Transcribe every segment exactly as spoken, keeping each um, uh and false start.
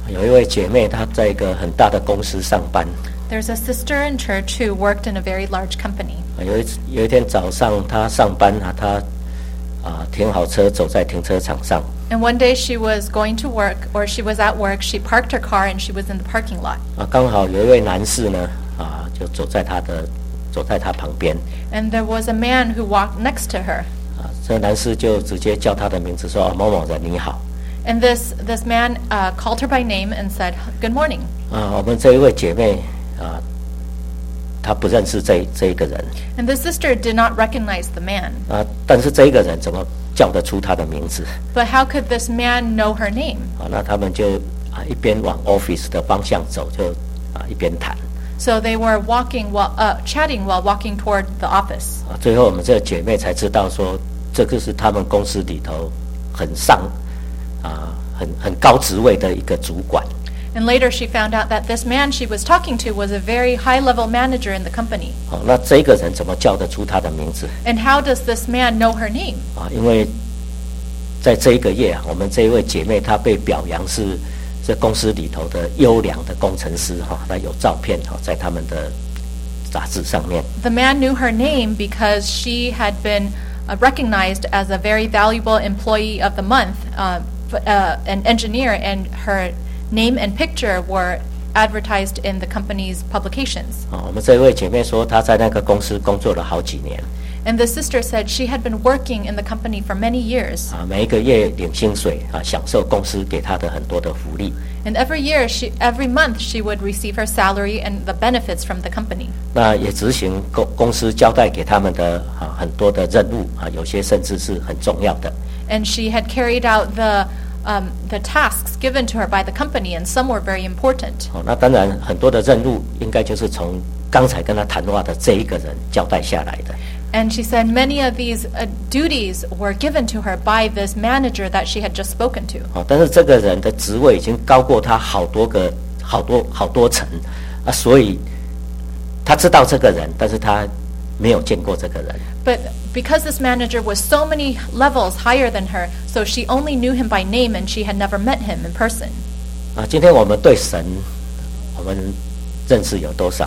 有一位姐妹，她在一个很大的公司上班。 There's a sister in church who worked in a very large company. 有一有一天早上，她上班啊，她啊停好车，走在停车场上。 And one day she was going to work, or she was at work. She parked her car and she was in the parking lot. 啊，刚好有一位男士呢，啊，就走在她的走在她旁边。 And there was a man who walked next to her. 啊，这个男士就直接叫她的名字，说：“哦，某某人你好。” And this this man uh, called her by name and said, "Good morning." 啊，我们这一位姐妹啊，她不认识这这一个人。 And the sister did not recognize the man. 啊，但是这一个人怎么叫得出他的名字？ But how could this man know her name? 啊，那他们就啊一边往 office 的方向走，就啊一边谈。 So they were walking while uh, chatting while walking toward the office. 啊，最后我们这个姐妹才知道说，这个是他们公司里头很上啊很很高职位的一个主管。 And later she found out that this man she was talking to was a very high-level manager in the company. 好，那这个人怎么叫得出他的名字？ And how does this man know her name? 啊，因为在这一个月啊，我们这一位姐妹她被表扬是这公司里头的优良的工程师哈，那有照片哈，在他们的杂志上面。 The man knew her name because she had been uh, recognized as a very valuable employee of the month, uh, uh, an engineer, and her name and picture were advertised in the company's publications. 啊，我们这一位姐妹说，她在那个公司工作了好几年。 And the sister said she had been working in the company for many years. 啊，每一个月领薪水啊，享受公司给她的很多的福利。 And every year, she every month, she would receive her salary and the benefits from the company. 那也执行公公司交代给他们的啊很多的任务啊，有些甚至是很重要的。 And she had carried out the um, the tasks given to her by the company, and some were very important. 哦，那当然很多的任务应该就是从刚才跟她谈话的这一个人交代下来的。 And she said many of these uh, duties were given to her by this manager that she had just spoken to. 哦，但是这个人的职位已经高过她好多个、好多好多层啊，所以她知道这个人，但是她没有见过这个人。 But because this manager was so many levels higher than her, so she only knew him by name and she had never met him in person. 啊，今天我们对神，我们认识有多少？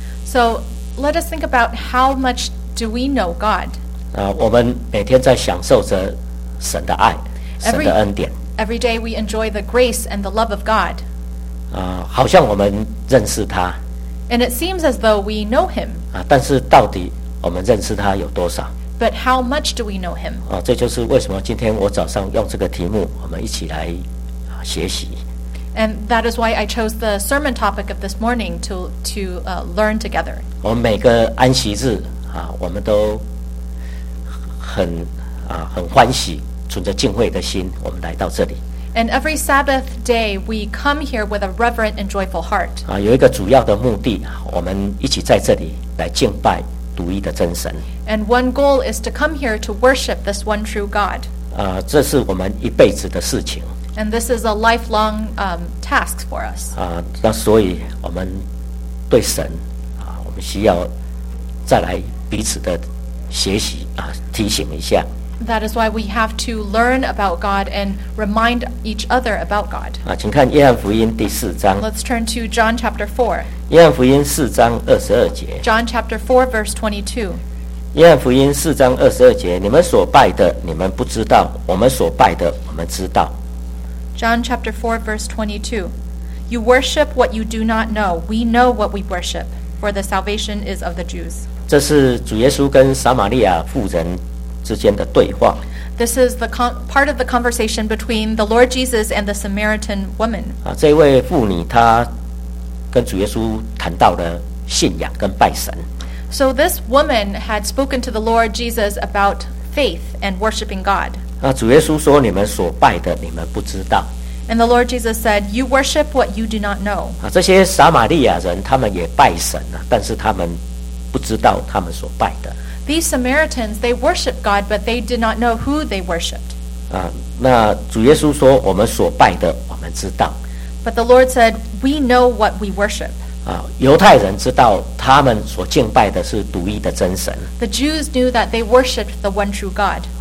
So let us think about how much do we know God? 啊，我们每天在享受着神的爱、神 Every, 的恩典。 every day we enjoy the grace and the love of God. 啊，好像我们认识他 And it seems as though we know him. 啊，但是到底我们认识他有多少？ But how much do we know him? 啊，这就是为什么今天我早上用这个题目，我们一起来啊学习。 And that is why I chose the sermon topic of this morning to, to uh, learn together. 我们每个安息日啊，我们都很啊很欢喜，存着敬畏的心，我们来到这里。 And every Sabbath day we come here with a reverent and joyful heart. 啊，有一个主要的目的，我们一起在这里来敬拜独一的真神。 And one goal is to come here to worship this one true God. 啊，这是我们一辈子的事情。 And this is a lifelong um, task for us. 啊，那所以我们对神啊，我们需要再来彼此的学习啊，提醒一下。 That is why we have to learn about God and remind each other about God. 啊，请看约翰福音第四章。 Let's turn to John chapter four. 约翰福音四章二十二节。 John chapter four, verse twenty-two. 约翰福音四章二十二节，你们所拜的，你们不知道；我们所拜的，我们知道。 John chapter four, verse twenty-two. You worship what you do not know. We know what we worship, for the salvation is of the Jews. 这是主耶稣跟撒玛利亚妇人之间的对话。 This is the con- part of the conversation between the Lord Jesus and the Samaritan woman. 啊，这位妇女她跟主耶稣谈到了信仰跟拜神。 So this woman had spoken to the Lord Jesus about faith and worshiping God. 那主耶稣说：“你们所拜的，你们不知道。” And the Lord Jesus said, "You worship what you do not know." 啊，这些撒玛利亚人他们也拜神啊，但是他们不知道他们所拜的。 These Samaritans, they worship God, but they did not know who they worshiped. 啊，那主耶稣说：“我们所拜的，我们知道。” But the Lord said, "We know what we worship." 啊，犹太人知道他们所敬拜的是独一的真神。 The Jews knew that they worshipped the one true God. 啊，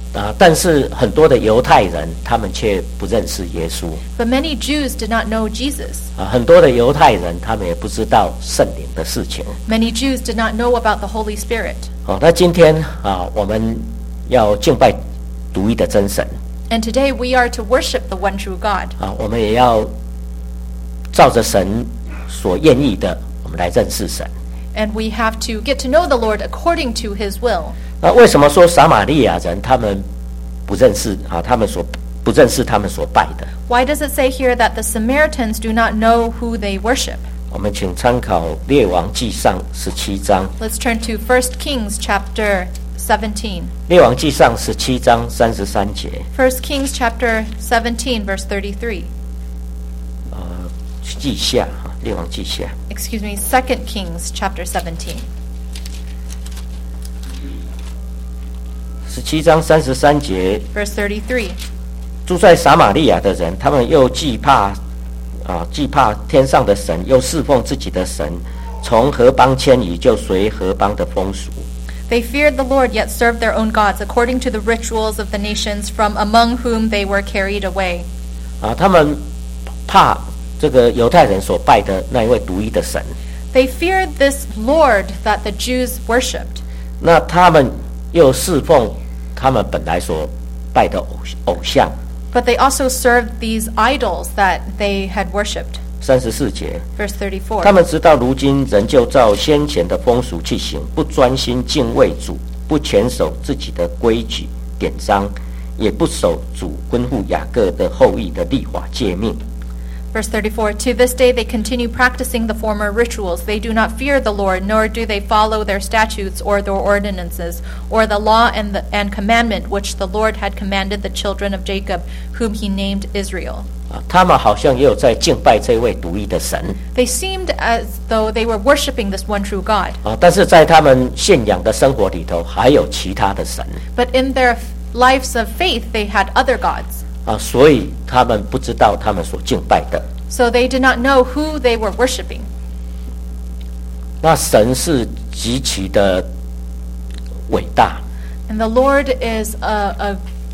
啊，但是很多的犹太人他们却不认识耶稣。 But many Jews did not know Jesus. 啊，很多的犹太人他们也不知道圣灵的事情。 Many Jews did not know about the Holy Spirit. 好，那今天啊，我们要敬拜独一的真神。 And today we are to worship the one true God. 啊，我们也要照着神所愿意的，我们来认识神。 And we have to get to know the Lord according to His will. 那为什么说撒玛利亚人他们不认识啊？他们所不认识他们所拜的？ Why does it say here that the Samaritans do not know who they worship? 我们请参考列王记上十七章。 Let's turn to First Kings chapter seventeen. 列王记上十七章三十三节。 First Kings chapter seventeen, verse thirty-three. 呃，记下啊，列王记下。 Excuse me, Second Kings chapter seventeen. 十七章三十三节， Verse thirty-three. 住在撒玛利亚的人，他们又惧怕啊，惧怕天上的神，又侍奉自己的神，从何邦迁移，就随何邦的风俗。 They feared the Lord, yet served their own gods, according to the rituals of the nations from among whom they were carried away. 啊，他们怕这个犹太人所拜的那一位独一的神。 They feared this Lord that the Jews worshipped. 那他们又侍奉他们本来所拜的偶偶像。 But they also served these idols that they had worshipped. 三十四节， Verse thirty-four. 他们直到如今仍旧照先前的风俗去行，不专心敬畏主，不全守自己的规矩典章，也不守主吩咐雅各的后裔的律法诫命。 Verse thirty-four. To this day they continue practicing the former rituals. They do not fear the Lord, nor do they follow their statutes or their ordinances, or the law and, the, and commandment which the Lord had commanded the children of Jacob, whom he named Israel. 啊，他们好像也有在敬拜这位独一的神 They seemed as though they were worshiping this one true God. 啊，但是在他们信仰的生活里头，还有其他的神 But in their lives of faith, they had other gods. 啊，所以他们不知道他们所敬拜的。 So they did not know who they were worshiping. 那神是极其的伟大 And the Lord is a, a,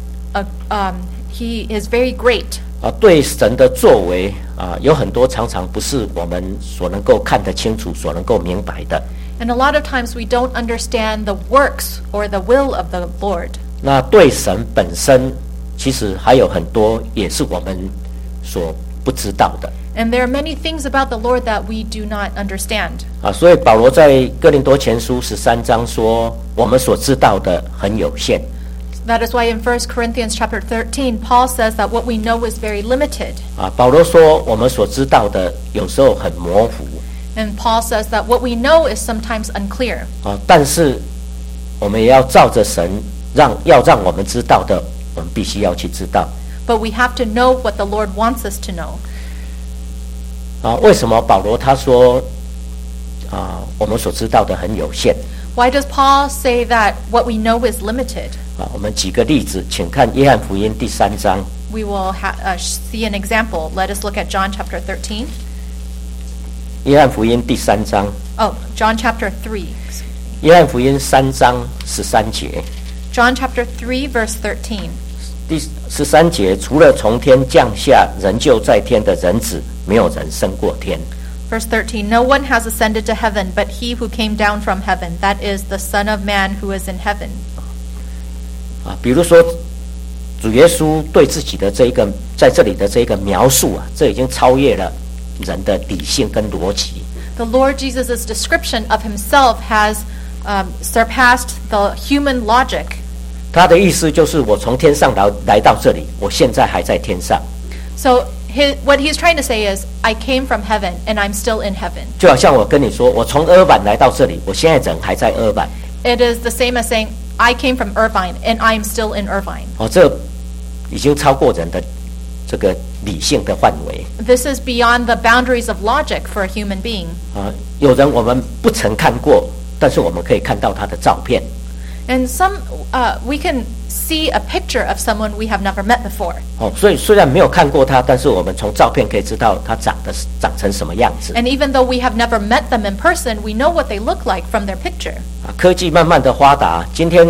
a um, he is very great. 啊，对神的作为啊，有很多常常不是我们所能够看得清楚、所能够明白的。 And a lot of times we don't understand the works or the will of the Lord. 那对神本身，其实还有很多也是我们所不知道的 And there are many things about the Lord that we do not understand. 啊。所以保罗在哥林多前书十三章说，我们所知道的很有限。 That is why in First Corinthians chapter thirteen, Paul says that what we know is very limited. 啊，保罗说我们所知道的有时候很模糊 And Paul says that what we know is sometimes unclear. 啊，但是我们也要照着神让要让我们知道的，我们必须要去知道 But we have to know what the Lord wants us to know. 啊。为什么保罗他说啊，我们所知道的很有限 Why does Paul say that what we know is limited? 啊？我们举个例子，请看约翰福音第三章。 We will ha- uh, see an example. Let us look at John chapter thirteen. 约翰福音第三章， Oh, John chapter three. 约翰福音三章十三节。 John chapter three, verse thirteen. 第十三节，除了从天降下仍旧在天的人子，没有人升过天。 Verse thirteen. No one has ascended to heaven, but he who came down from heaven, that is the Son of Man who is in heaven. 啊，比如说主耶稣对自己的这一个在这里的这一个描述啊，这已经超越了人的理性跟逻辑。 The Lord Jesus' description of himself has um, surpassed the human logic. 他的意思就是我从天上来来到这里，我现在还在天上， So his, what he's trying to say is, I came from heaven and I'm still in heaven. 就好像我跟你说，我从俄版来到这里，我现在人还在俄版。 It is the same as saying, I came from Irvine and I'm still in Irvine. 哦，这已经超过人的这个理性的范围 This is beyond the boundaries of logic for a human being. 啊。有人我们不曾看过，但是我们可以看到他的照片。 And some, uh, we can see a picture of someone we have never met before. 哦，所以虽然没有看过他，但是我们从照片可以知道他长得长成什么样子 And even though we have never met them in person, we know what they look like from their picture. 啊。科技慢慢的发达，今天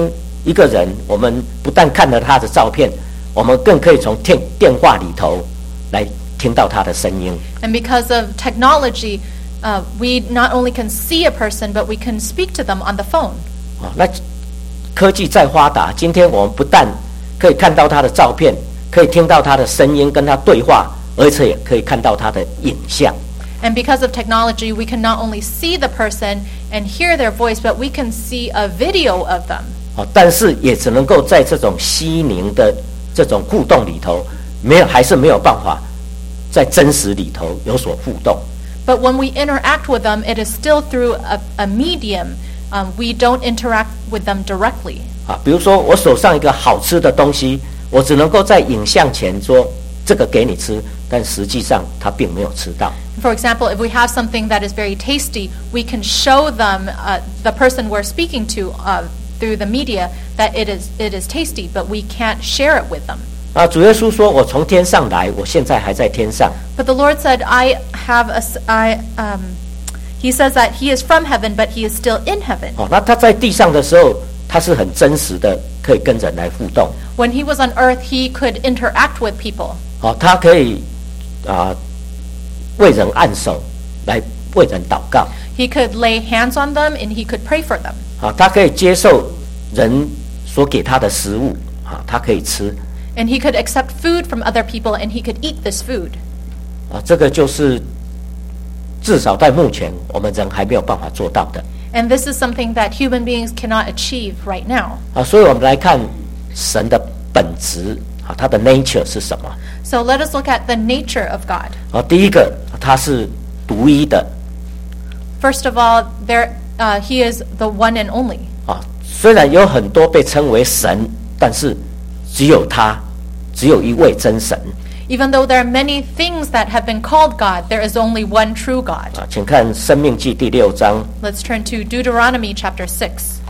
一个人，我们不但看了他的照片，我们更可以从电电话里头来听到他的声音。 And because of technology, uh, we not only can see a person, but we can speak to them on the phone. 哦，那科技再发达，今天我们不但可以看到他的照片，可以听到他的声音，跟他对话，而且也可以看到他的影像。 And because of technology, we can not only see the person and hear their voice, but we can see a video of them. 哦，但是也只能够在这种虚拟的这种互动里头，没有还是没有办法在真实里头有所互动。 But when we interact with them, it is still through a, a medium. Um, we don't interact with them directly. 啊，比如说我手上一个好吃的东西，我只能够在影像前说这个给你吃，但实际上他并没有吃到。 For example, if we have something that is very tasty, we can show them, uh, the person we're speaking to, uh, through the media that it is it is tasty, but we can't share it with them. 啊，主耶稣说：“我从天上来，我现在还在天上。” But the Lord said, "I have a, s- I um." He says that he is from heaven, but he is still in heaven. 哦，那他在地上的时候，他是很真实的，可以跟人来互动。 When he was on earth, he could interact with people. 哦，他可以啊为人按手，来为人祷告。 He could lay hands on them and he could pray for them. 啊，他可以接受人所给他的食物，啊，他可以吃。 And he could accept food from other people and he could eat this food. 啊，这个就是至少在目前我们人还没有办法做到的。 And this is something that human beings cannot achieve right now. 啊，所以我们来看神的本质，啊，他的 nature 是什么？ So let us look at the nature of God. 啊，第一个，他是独一的。 First of all, there uh, he is the one and only. 啊，虽然有很多被称为神，但是只有他，只有一位真神。 Even though there are many things that have been called God, there is only one true God. 啊，请看《申命记》第六章， Let's turn to Deuteronomy chapter six. 《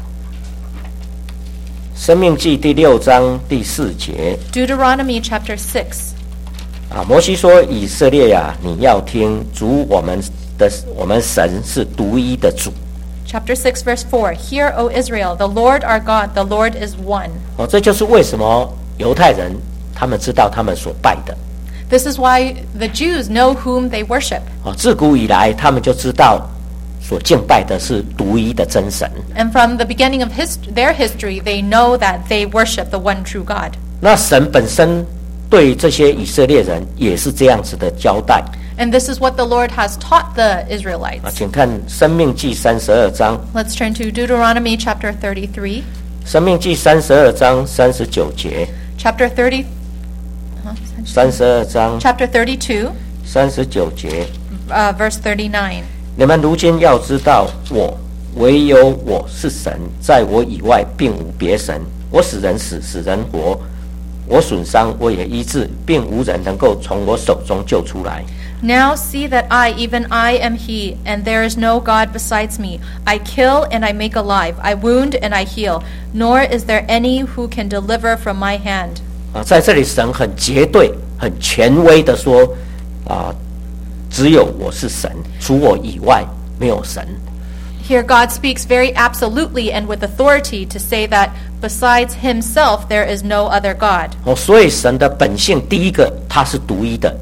申命记》第六章第四节。 Deuteronomy chapter six. 啊，摩西说：“以色列呀、啊，你要听主我们的我们神是独一的主。” Chapter six, verse four. Hear, O Israel, the Lord our God, the Lord is one. 哦，这就是为什么犹太人他们知道他们所拜的。 This is why the Jews know whom they worship. 哦，自古以来他们就知道所敬拜的是独一的真神。 And from the beginning of his, their history, they know that they worship the one true God. 那神本身对这些以色列人也是这样子的交代。 And this is what the Lord has taught the 啊， Israelites. 请看《申命记》三十二章， Let's turn to Deuteronomy chapter thirty-three. 《申命记》三十二章三十九节， Chapter thirty, 三十二章 chapter thirty-two, 三十九节。 uh, verse thirty-nine. 你们如今要知道，我唯有我是神，在我以外并无别神。我使人死，使人活；我损伤，我也医治，并无人能够从我手中救出来。 Now see that I, even I, am He, and there is no God besides me. I kill and I make alive. I wound and I heal. Nor is there any who can deliver from my hand. 啊，在这里神很绝对、很权威的说，啊，只有我是神，除我以外没有神。 Here God speaks very absolutely and with authority to say that besides Himself there is no other God. 哦，所以神的本性，第一个他是独一的。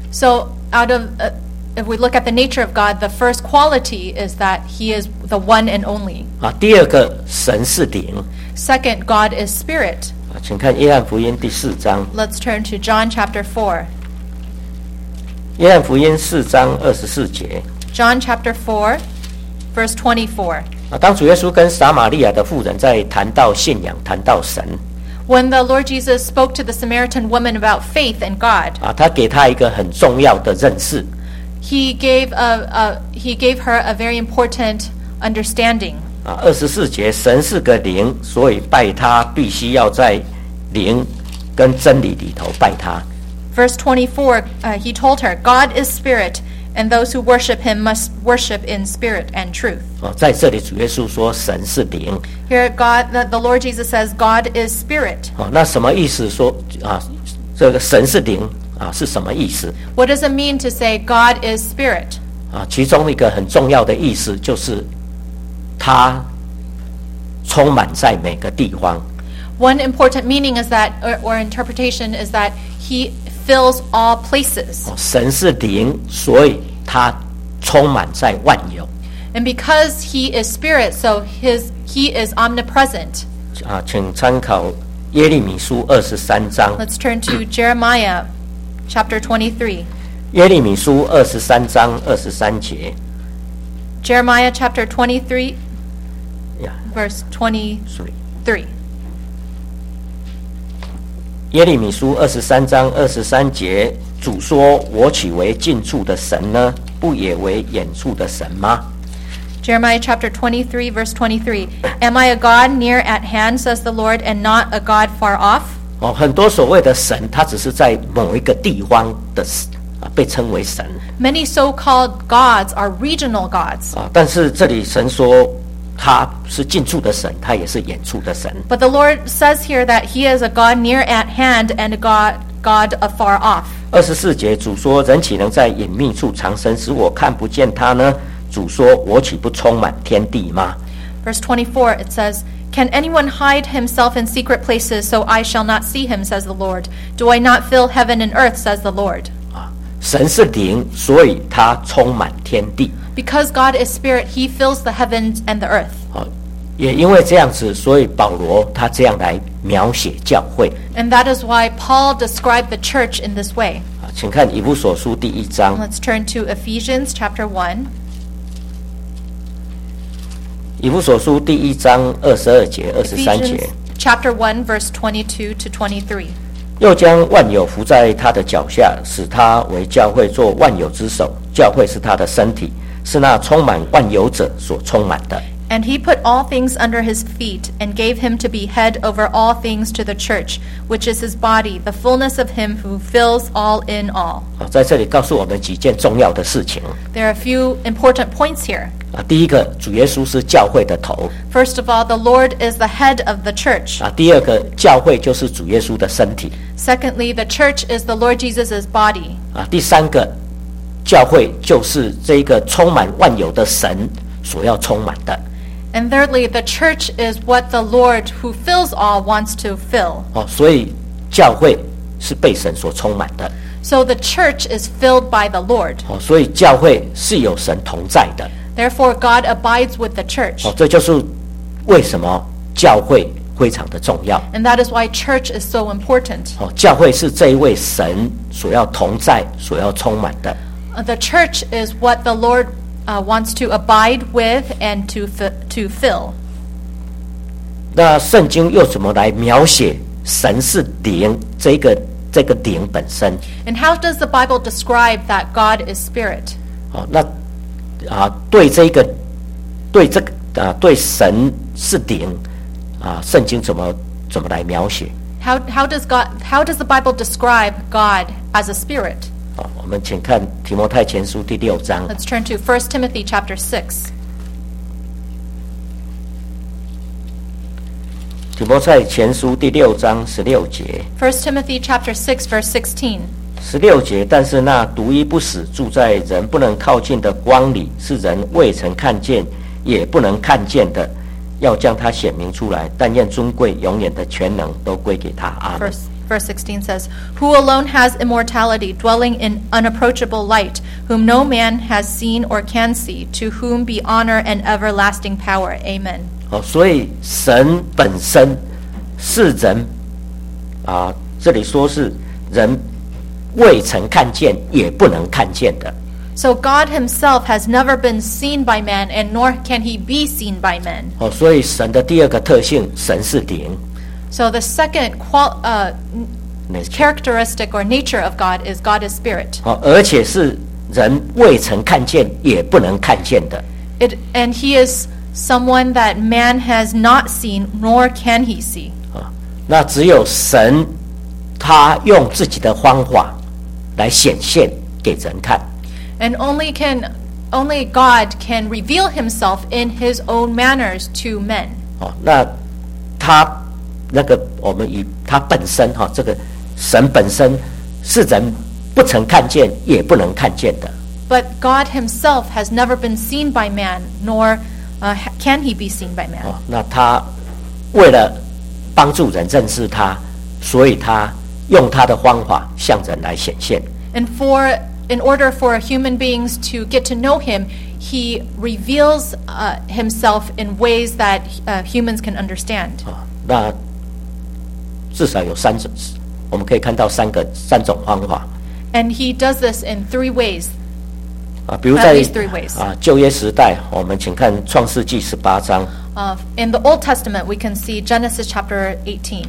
So out of uh, if we look at the nature of God, the first quality is that He is the one and only. 啊，第二个神是灵。 Second, God is spirit. 啊，请看约翰福音第四章。 Let's turn to John chapter four. 约翰福音四章二十四节。 John chapter four, verse twenty-four. 啊，当主耶稣跟撒玛利亚的妇人在谈到信仰、谈到神， When the Lord Jesus spoke to the Samaritan woman about faith and God, 啊，他给他一个很重要的认识。 He gave a, a He gave her a very important understanding. 啊，二十四节，神是个灵，所以拜他必须要在灵跟真理里头拜他。 Verse twenty-four, uh, He told her, God is spirit, and those who worship Him must worship in spirit and truth. 啊，在这里主耶稣说神是灵。 Here, God, the, the Lord Jesus says, God is spirit. 啊，那什么意思说？啊，这个神是灵啊，是什么意思？ What does it mean to say God is spirit? 啊，其中一个很重要的意思就是，他充满在每个地方。 One important meaning is that, or, or interpretation is that he fills all places. 神是灵，所以他充满在万有。 And because he is spirit, so his he is omnipresent. 啊，请参考耶利米书二十三章。 Let's turn to Jeremiah chapter twenty-three. 耶利米书二十三章二十三节。 Jeremiah chapter twenty-three, Yeah, verse twenty-three. sorry. 耶利米书二十三章二十三节，主说：“我岂为近处的神呢？不也为远处的神吗？” Jeremiah chapter twenty-three, verse twenty-three. Am I a God near at hand, says the Lord, and not a God far off? 哦，很多所谓的神，它只是在某一个地方的啊，被称为神 Many so-called gods are regional gods. 啊。但是这里神说他是近处的神，他也是远处的神。 But the Lord says here that he is a God near at hand and a God, God afar off. 二十四节，主说：“人岂能在隐秘处藏身，使我看不见他呢？”主说：“我岂不充满天地吗？” Verse twenty-four, it says, Can anyone hide himself in secret places so I shall not see him, says the Lord? Do I not fill heaven and earth, says the Lord? 啊，神是灵，所以他充满天地。 Because God is spirit, he fills the heavens and the earth. 啊，也因为这样子，所以保罗他这样来描写教会。 And that is why Paul described the church in this way. 啊，请看以弗所书第一章。 Let's turn to Ephesians chapter one. 以弗所书第一章二十二节、二十三 Ephesians 节， chapter one, verse twenty-two to twenty-three. 又将万有伏在他的脚下，使他为教会做万有之首。教会是他的身体，是那充满万有者所充满的。 And he put all things under his feet, and gave him to be head over all things to the church, which is his body, the fullness of him who fills all in all. 啊，在这里告诉我们几件重要的事情。 There are a few important points here. 啊，第一个，主耶稣是教会的头。 First of all, the Lord is the head of the church. 啊，第二个，教会就是主耶稣的身体。 Secondly, the church is the Lord Jesus' body. 啊，第三个，教会就是这个充满万有的神所要充满的。 And thirdly, the church is what the Lord who fills all wants to fill. 哦，所以教会是被神所充满的。 So the church is filled by the Lord. 哦，所以教会是有神同在的。 Therefore, God abides with the church. 哦，这就是为什么教会非常的重要。 And that is why church is so important. 哦，教会是这一位神所要同在、所要充满的。 Uh, The church is what the Lord uh, wants to abide with and to fi- to fill. 那圣经又怎么来描写神是灵这个这个灵本身？ And how does the Bible describe that God is spirit? 哦，那啊，对这个对这个啊，对神是灵啊，圣经怎么怎么来描写？ How how does God how does the Bible describe God as a spirit? 啊，我们请看提摩太前书第六章。 Let's turn to First Timothy chapter six. 提摩太前书第六章十六节， First Timothy chapter six, verse sixteen. 十六节，但是那独一不死、住在人不能靠近的光里，是人未曾看见，也不能看见的，要将它显明出来。但愿尊贵永远的全能都归给他。阿门。 Verse verse sixteen says, Who alone has immortality, dwelling in unapproachable light, whom no man has seen or can see, to whom be honor and everlasting power. Amen. 哦，所以神本身是人啊，这里说是人未曾看见，也不能看见的。 So God himself has never been seen by man, and nor can he be seen by men. 哦，所以神的第二个特性，神是灵。 So the second qual- uh, Nature characteristic or nature of God is God is spirit. 哦，而且是人未曾看见，也不能看见的。 It, and he is someone that man has not seen, nor can he see. 啊，那只有神，他用自己的方法来显现给人看。 And only can only God can reveal himself in his own manners to men. 哦，那他那个我们以他本身哈、哦，这个神本身是人不曾看见，也不能看见的。 But God himself has never been seen by man, nor uh, ha- can he be seen by man. 哦，那他为了帮助人认识他，所以他用他的方法向人来显现。 And for in order for human beings to get to know him, he reveals uh, himself in ways that uh, humans can understand. 啊，那至少有三种，我们可以看到三个三种方法。 And he does this in three ways. 啊，比如在 At least three ways. 啊旧约时代，我们请看创世纪十八章。 Uh, in the Old Testament, we can see Genesis chapter eighteen.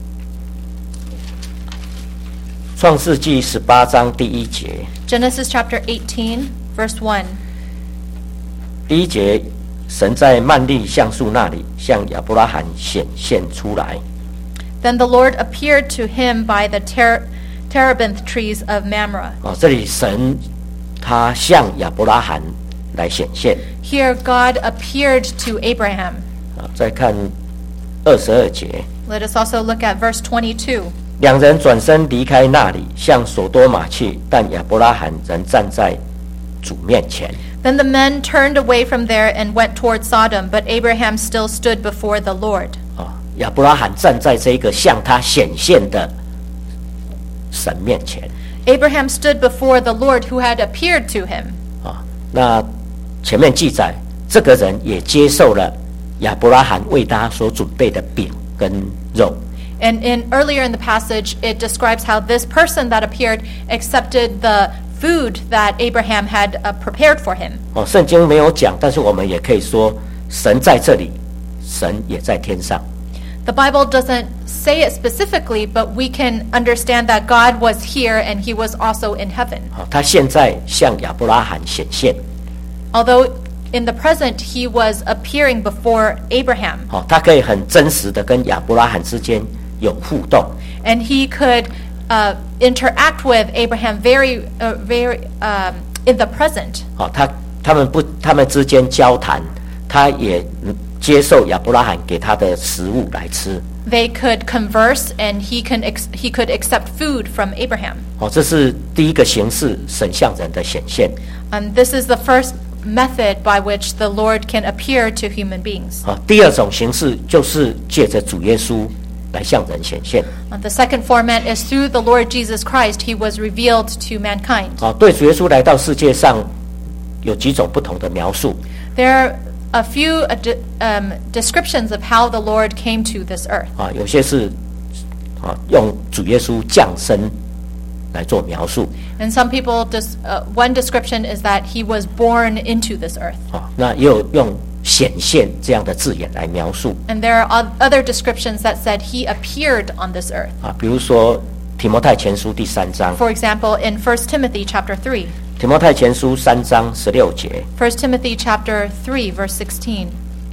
创世纪十八章第一节。 Genesis chapter eighteen, verse one. 第一节，神在曼利橡树那里向亚伯拉罕显现出来。 Then the Lord appeared to him by the ter- terebinth trees of Mamre. 啊，这里神他向亚伯拉罕来显现。 Here God appeared to Abraham. 啊，再看二十二节。 Let us also look at verse twenty-two. 两人转身离开那里，向所多玛去，但亚伯拉罕仍站在主面前。 Then the men turned away from there and went toward Sodom, but Abraham still stood before the Lord. 啊，亚伯拉罕站在这个向他显现的神面前。 Abraham stood before the Lord who had appeared to him. 啊，那前面记载，这个人也接受了亚伯拉罕为他所准备的饼跟肉。 And in earlier in the passage, it describes how this person that appeared accepted the food that Abraham had uh, prepared for him. 哦，圣经没有讲，但是我们也可以说，神在这里，神也在天上。 The Bible doesn't say it specifically, but we can understand that God was here and he was also in heaven. 哦，他现在向亚伯拉罕显现。 Although in the present he was appearing before Abraham. 哦，他可以很真实的跟亚伯拉罕之间有互动。 And he could uh, interact with Abraham very, uh, very um, in the present. 哦，他他们不，他们之间交谈，他也接受亚伯拉罕给他的食物来吃。 They could converse, and he can ex- he could accept food from Abraham. 哦，这是第一个形式，神向人的显现。 And this is the first method by which the Lord can appear to human beings. 啊，第二种形式就是借着主耶稣来向人显现。 Uh, the second format is through the Lord Jesus Christ. He was revealed to mankind. 啊，对主耶稣来到世界上有几种不同的描述。 There are a few uh, de- um, descriptions of how the Lord came to this earth. 啊，有些是啊用主耶稣降生来做描述。 And some people, dis- uh, one description is that he was born into this earth. 啊，那也有用显现这样的字眼来描述。 And there are oth- other descriptions that said he appeared on this earth. 啊，比如说提摩太前书第三章。 For example, in First Timothy chapter three. 提摩太前书三章十六节。 First Timothy chapter three, verse sixteen.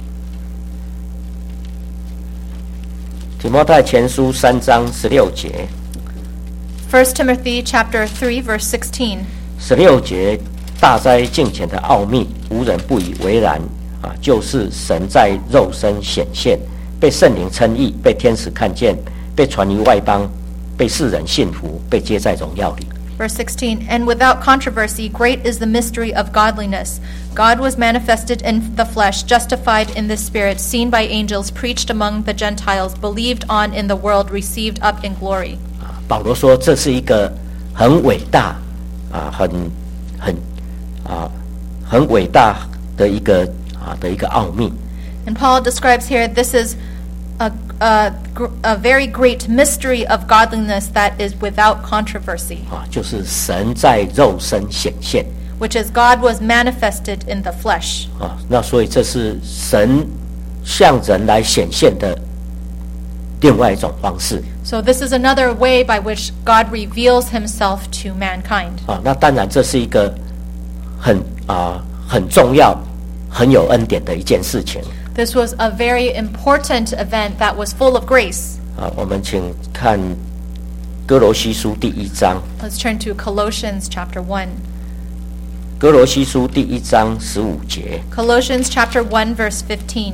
提摩太前书三章十六节。 First Timothy chapter three, verse sixteen. 十六节，大哉敬虔的奥秘，无人不以为然啊！就是神在肉身显现，被圣灵称义，被天使看见，被传于外邦，被世人信服，被接在荣耀里。 Verse sixteen, and without controversy, great is the mystery of godliness. God was manifested in the flesh, justified in the spirit, seen by angels, preached among the Gentiles, believed on in the world, received up in glory. 啊，保罗说这是一个很伟大啊，很很啊，很伟大的一个啊的一个奥秘。 And Paul describes here this is a, a, gr- a very great mystery of godliness that is without controversy, 啊，就是神在肉身显现 which is God was manifested in the flesh. 啊。那所以这是神向人来显现的另外一种方式 So this is another way by which God reveals himself to mankind. 啊。那当然这是一个很啊很重要、很有恩典的一件事情 This was a very important event that was full of grace. 啊。我们请看哥罗西书第一章， Let's turn to Colossians chapter one. 哥罗西书第一章十五节。 Colossians chapter one, verse fifteen.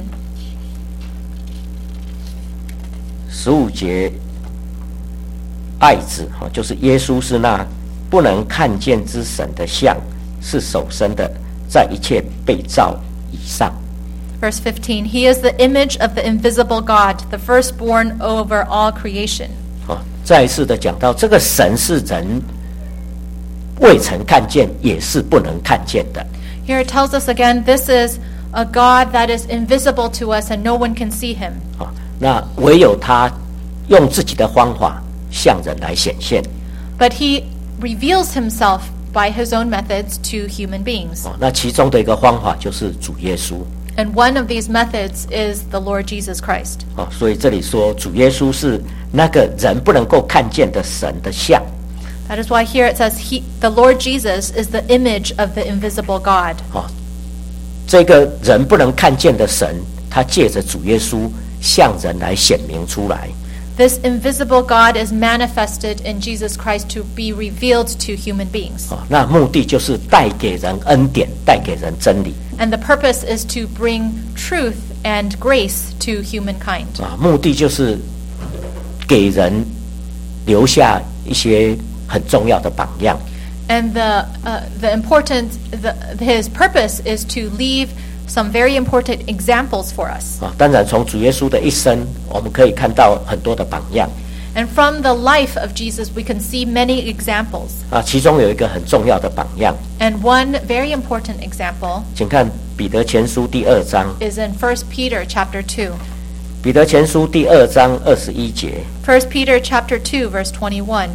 十五节，爱子哈，就是耶稣是那不能看见之神的像，是首生的，在一切被造以上。 Verse fifteen, He is the image of the invisible God, the firstborn over all creation. 哦，再一次的讲到，这个神是人未曾看见，也是不能看见的。 Here it tells us again, this is a God that is invisible to us and no one can see Him. 哦，那唯有他用自己的方法向人来显现。 But He reveals Himself by His own methods to human beings. 哦，那其中的一个方法就是主耶稣。 And one of these methods is the Lord Jesus Christ. 哦，所以这里说主耶稣是那个人不能够看见的神的像。 That is why here it says, he, the Lord Jesus is the image of the invisible God. 哦，这个人不能看见的神，他借着主耶稣向人来显明出来。 This invisible God is manifested in Jesus Christ to be revealed to human beings. 哦，那目的就是带给人恩典，带给人真理。 And the purpose is to bring truth and grace to humankind. 啊，目的就是给人留下一些很重要的榜样。 And the uh, the important the, his purpose is to leave some very important examples for us. 啊，当然从主耶稣的一生，我们可以看到很多的榜样。 And from the life of Jesus, we can see many examples. 啊，其中有一个很重要的榜样， And one very important example 请看彼得前书第二章。 is in First Peter chapter two. 彼得前书第二章二十一节， First Peter chapter two, verse twenty-one.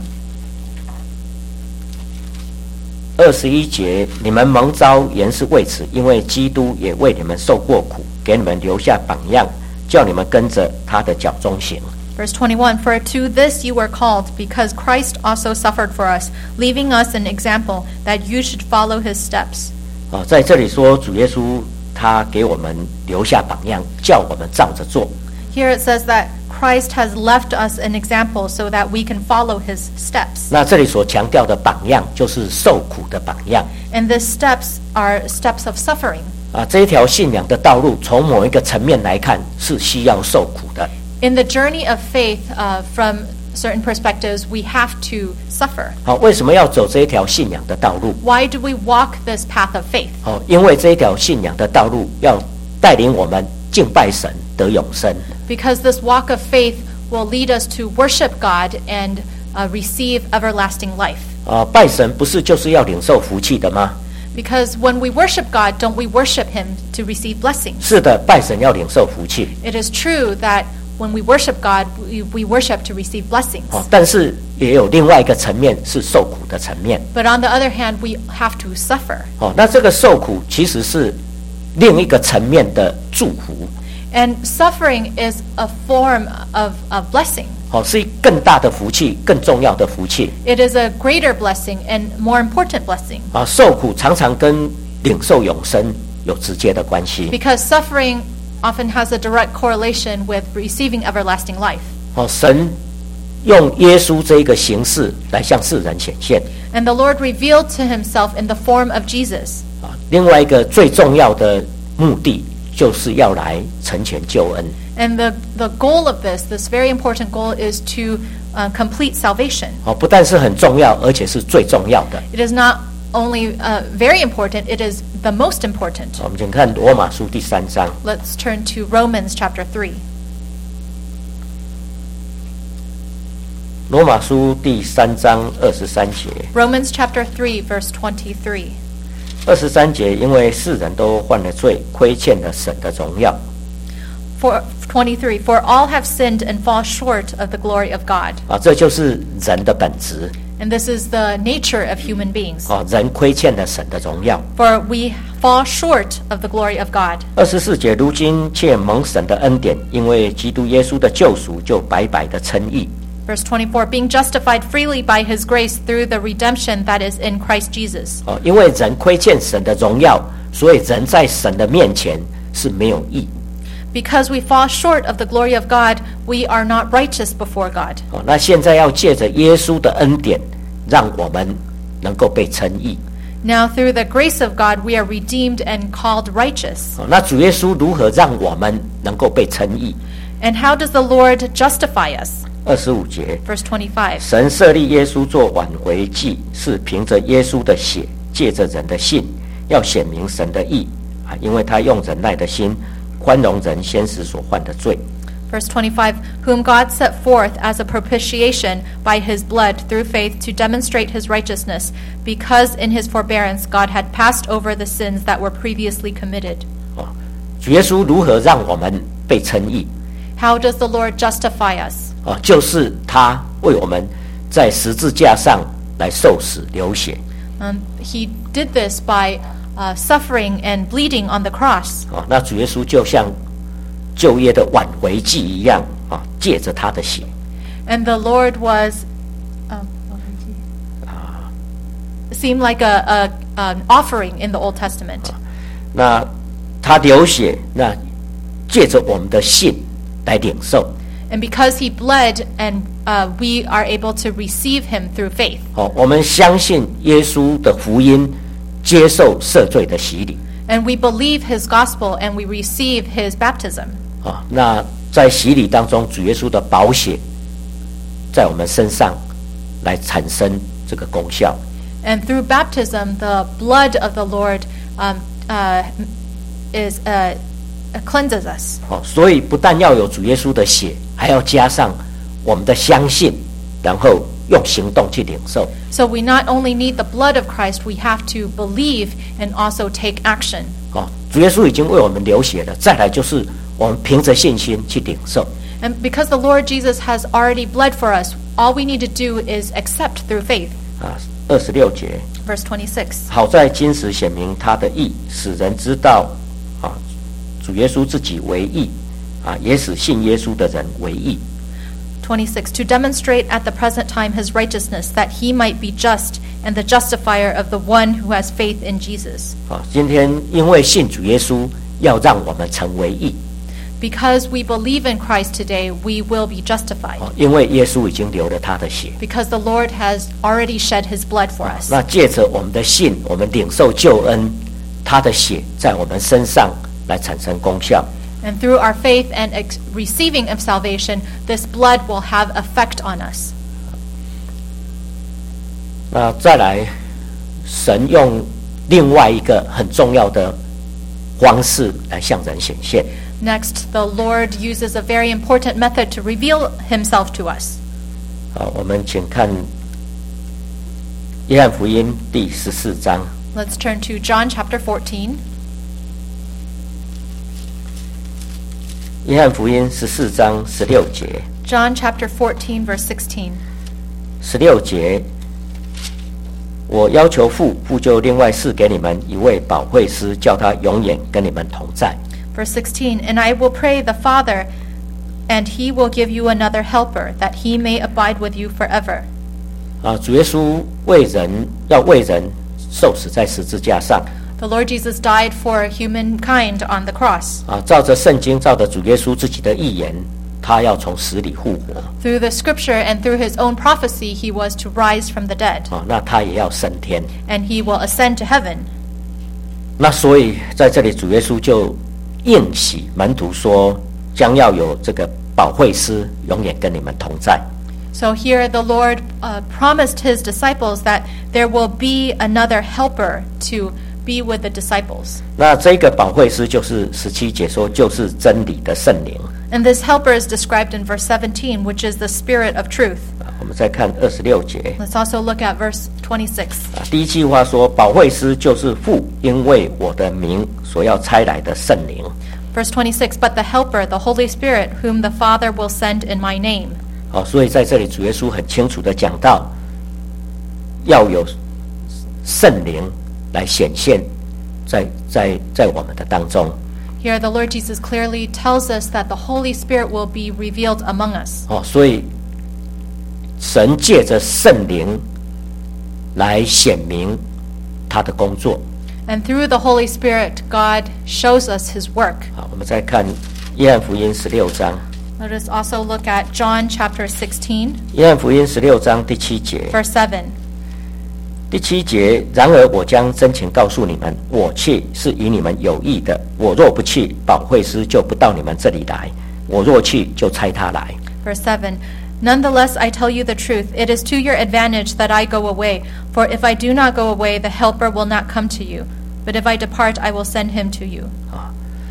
二十一节，你们蒙召原是为此，因为基督也为你们受过苦，给你们留下榜样，叫你们跟着他的脚中行。 Verse twenty-one, For to this you were called, because Christ also suffered for us, leaving us an example, that you should follow his steps. 啊，在这里说主耶稣他给我们留下榜样，叫我们照着做。 Here it says that Christ has left us an example so that we can follow his steps. 那这里所强调的榜样，就是受苦的榜样。 And these steps are steps of suffering. 啊，这一条信仰的道路，从某一个层面来看，是需要受苦的。 In the journey of faith, uh, from certain perspectives, we have to suffer. 好，为什么要走这一条信仰的道路？ Why do we walk this path of faith? 好，因为这一条信仰的道路要带领我们敬拜神，得永生。 Because this walk of faith will lead us to worship God and uh, receive everlasting life. 啊，拜神不是就是要领受福气的吗？ Because when we worship God, don't we worship him to receive blessings? 是的，拜神要领受福气。 It is true that when we worship God, we, we worship to receive blessings. 哦，但是也有另外一个层面是受苦的层面。 But on the other hand, we have to suffer. 哦，那这个受苦其实是另一个层面的祝福。 And suffering is a form of, of blessing. 哦，是更大的福气，更重要的福气。 It is a greater blessing and more important blessing. 啊，受苦常常跟领受永生有直接的关系。 Because suffering often has a direct correlation with receiving everlasting life. 哦，神用耶稣这一个形式来向世人显现。 And the Lord revealed to himself in the form of Jesus. 啊，另外一个最重要的目的就是要来成全救恩。 And the, the goal of this, this very important goal, is to uh, complete salvation. 哦，不但是很重要，而且是最重要的。 It is not only uh, very important, it is the most important. 我们请看罗马书第三章。 Let's turn to Romans chapter three. 罗马书第三章二十三节。 Romans chapter three, verse twenty-three. 二十三节，因为世人都犯了罪，亏欠了神的荣耀。 For twenty-three, For all have sinned and fall short of the glory of God. 啊，这就是人的本质。 And this is the nature of human beings. 啊，人亏欠了神的荣耀。 For we fall short of the glory of God. 二十四节，如今却蒙神的恩典，因为基督耶稣的救赎，就白白的称义。 Verse twenty-four, Being justified freely by his grace through the redemption that is in Christ Jesus. 啊，因为人亏欠神的荣耀，所以人在神的面前是没有义。 Because we fall short of the glory of God, we are not righteous before God. 啊，那现在要借着耶稣的恩典，让我们能够被称义。 Now through the grace of God, we are redeemed and called righteous. 啊，那主耶稣如何让我们能够被称义？ And how does the Lord justify us? 二十五节， Verse twenty-five, 神设立耶稣做挽回祭，是凭着耶稣的血，借着人的信，要显明神的义啊，因为他用忍耐的心宽容人先时所犯的罪。 Verse twenty-five, whom God set forth as a propitiation by his blood through faith to demonstrate his righteousness, because in his forbearance God had passed over the sins that were previously committed. 哦，主耶稣如何让我们被称义？ How does the Lord justify us? 哦，就是他为我们在十字架上来受死流血。 Um, he did this by uh, suffering and bleeding on the cross. 哦，那主耶稣就像旧约的挽回祭一样啊，借着他的血。 And the Lord was um, seemed like a, a an offering in the Old Testament. 那他流血，那借着我们的信来领受。 And because he bled, and uh, we are able to receive him through faith. 哦，我们相信耶稣的福音，接受赦罪的洗礼。 And we believe his gospel, and we receive his baptism. 啊，那在洗礼当中，主耶稣的宝血在我们身上来产生这个功效。 And through baptism, the blood of the Lord um, uh, is uh, cleanses us. 哦，所以不但要有主耶稣的血，还要加上我们的相信，然后用行动去领受。 So we not only need the blood of Christ, we have to believe and also take action. 哦，主耶稣已经为我们流血了，再来就是我们凭着信心去领受。 And because the Lord Jesus has already bled for us, all we need to do is accept through faith. 啊，二十六节， Verse twenty-six. 好在今时显明他的义，使人知道啊，主耶稣自己为义啊，也使信耶稣的人为义。 twenty-six. To demonstrate at the present time his righteousness, that he might be just and the justifier of the one who has faith in Jesus. 啊，今天因为信主耶稣，要让我们成为义。 Because we believe in Christ today, we will be justified. 哦，因为耶稣已经流了他的血。 Because the Lord has already shed his blood for us. 那借着我们的信，我们领受救恩，他的血在我们身上来产生功效。 And through our faith and ex- receiving of salvation, this blood will have effect on us. 那再来，神用另外一个很重要的方式来向人显现。 Next, the Lord uses a very important method to reveal himself to us. 好，我们请看约翰福音第十四章。 Let's turn to John chapter fourteen. 约翰福音十四章十六节。 John chapter fourteen, verse sixteen. 十六节，我要求父，父就另外赐给你们一位保惠师，叫他永远跟你们同在。 Verse sixteen, and I will pray the Father, and he will give you another helper, that he may abide with you forever. 啊，主耶稣为人要为人受死在十字架上。 The Lord Jesus died for humankind on the cross. 啊，照着圣经，照着主耶稣自己的预言，他要从死里复活。 Through the scripture and through his own prophecy, he was to rise from the dead, 啊，那他也要升天。 and he will ascend to heaven. 那所以在这里，主耶稣就应许门徒说，将要有这个保惠师永远跟你们同在。 So here the Lord uh, promised his disciples that there will be another helper to be with the disciples. 那这个保惠师就是十七节说，就是真理的圣灵。 And this helper is described in verse seventeen, which is the Spirit of truth. 啊，我们再看二十六节。 Let's also look at verse twenty-six. 啊，第一句话说，保惠师就是父因为我的名所要差来的圣灵。 Verse twenty-six, but the helper, the Holy Spirit, whom the Father will send in my name. 好，所以在这里主耶稣很清楚的讲到，要有圣灵来显现在在在我们的当中。 Here the Lord Jesus clearly tells us that the Holy Spirit will be revealed among us. 哦，所以神借着圣灵来显明他的工作。 And through the Holy Spirit, God shows us his work. 好，我们再看约翰福音十六章。 Let us also look at John chapter sixteen, 约翰福音十六章第七节。 verse seven. 第七节，然而我将真情告诉你们，我去是与你们有益的。我若不去，保惠师就不到你们这里来；我若去，就差他来。 Verse seven. Nonetheless, I tell you the truth. It is to your advantage that I go away. For if I do not go away, the helper will not come to you. But if I depart, I will send him to you.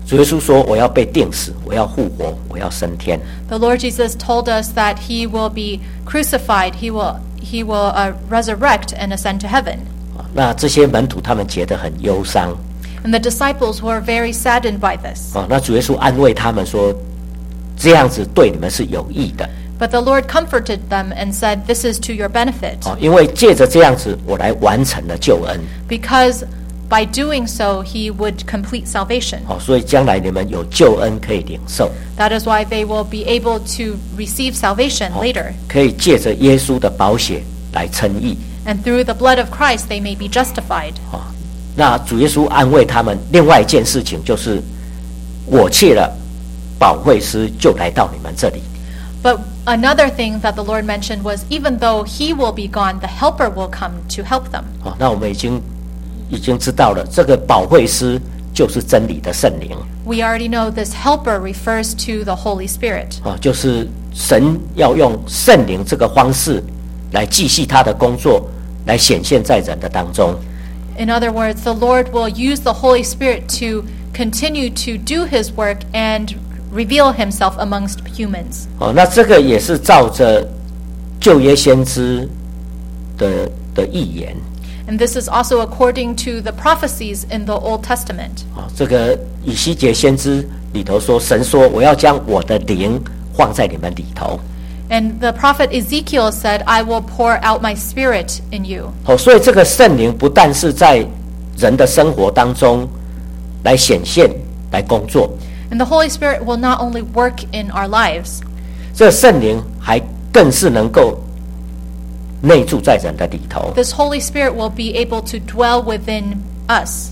主耶稣说：“我要被钉死，我要复活，我要升天。” The Lord Jesus told us that he will be crucified, he will, he will uh, resurrect and ascend to heaven. 那这些门徒他们觉得很忧伤。 And the disciples were very saddened by this. 那主耶稣安慰他们说：“这样子对你们是有益的。” But the Lord comforted them and said, "This is to your benefit." 因为借着这样子，我来完成了救恩。 Because by doing so, he would complete salvation. 所以将来你们有救恩可以领受。 That is why they will be able to receive salvation later. 可以借着耶稣的宝血来称义。 And through the blood of Christ, they may be justified. 那主耶稣安慰他们，另外一件事情就是，我去了，保惠师就来到你们这里。 But another thing that the Lord mentioned was, even though he will be gone, the helper will come to help them. 那我们已经已经知道了，这个保惠师就是真理的圣灵。 We already know this helper refers to the Holy Spirit. 就是神要用圣灵这个方式来继续他的工作，来显现在人的当中。 In other words, the Lord will use the Holy Spirit to continue to do his work and reveal himself amongst humans. 那这个也是照着旧约先知的的预言。 And this is also according to the prophecies in the Old Testament. 这个以西结先知里头说，神说我要将我的灵放在你们里头。 And the prophet Ezekiel said, "I will pour out my spirit in you." 所以这个圣灵不但是在人的生活当中来显现、来工作。 And the Holy Spirit will not only work in our lives. 这圣灵还更是能够内住在人的里头。 This Holy Spirit will be able to dwell within us.